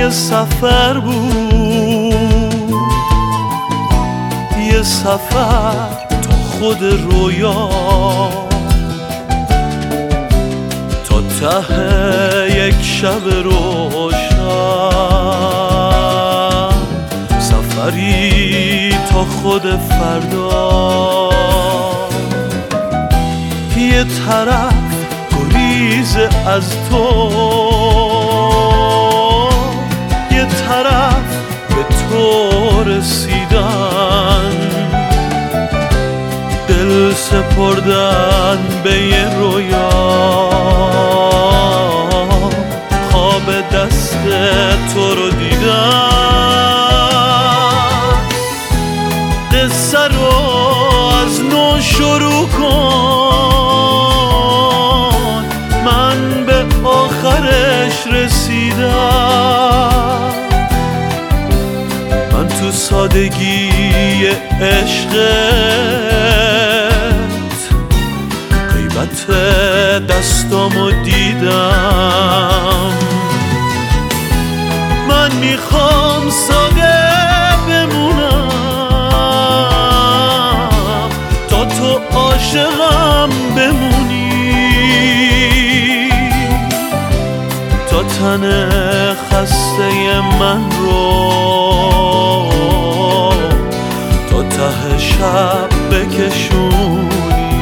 یه سفر بود، یه سفر تا خود رویا، تا ته یک شب روشن، سفری تا خود فردا. یه طرف گریز از تو، یه طرف به تو رسیدن، دل سپردن به یه رویا، خواب دست تو رو دیدن. قصه رو از نو شروع کن، من به آخرش رسیدم. من تو سادگی عشقت غیبت دستامو دیدم. من میخوام ساده بمونم تا تو عاشقم بمونی، تا تن خسته من رو تا ته شب بکشونی.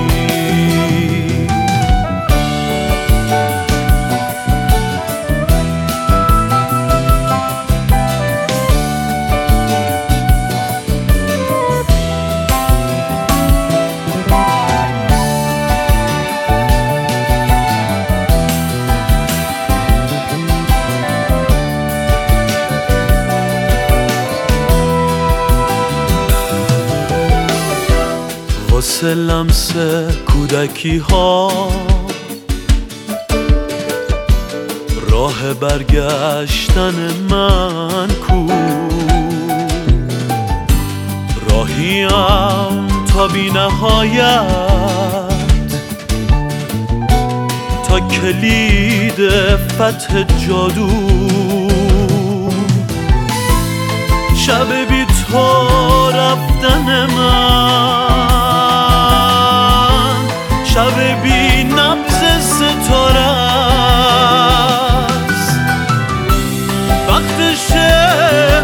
واسه لمس کودکی ها راه برگشتن من کو، راهیم تا بی نهایت، تا کلید فتح جادو. شب بی تو رفتن من، شب بی نبض ستاره است، وقتشه